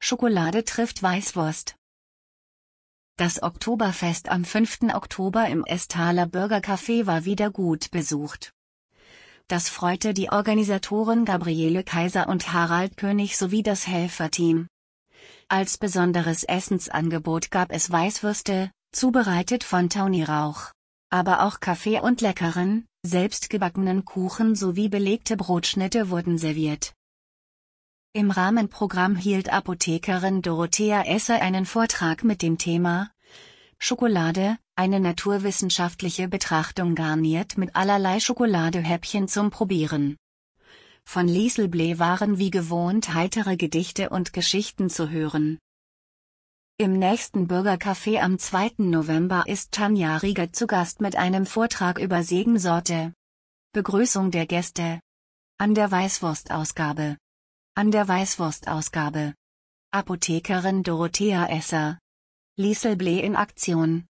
Schokolade trifft Weißwurst. Das Oktoberfest am 5. Oktober im Essthaler Bürgercafé war wieder gut besucht. Das freute die Organisatoren Gabriele Kaiser und Harald König sowie das Helferteam. Als besonderes Essensangebot gab es Weißwürste, zubereitet von Toni Rauch. Aber auch Kaffee und leckeren, selbstgebackenen Kuchen sowie belegte Brotschnitte wurden serviert. Im Rahmenprogramm hielt Apothekerin Dorothea Esser einen Vortrag mit dem Thema Schokolade, eine naturwissenschaftliche Betrachtung garniert mit allerlei Schokoladehäppchen zum Probieren. Von Liesl Bleh waren wie gewohnt heitere Gedichte und Geschichten zu hören. Im nächsten Bürgercafé am 2. November ist Tanja Rieger zu Gast mit einem Vortrag über Segensorte. Begrüßung der Gäste. An der Weißwurstausgabe. Apothekerin Dorothea Esser. Liesl Bleh in Aktion.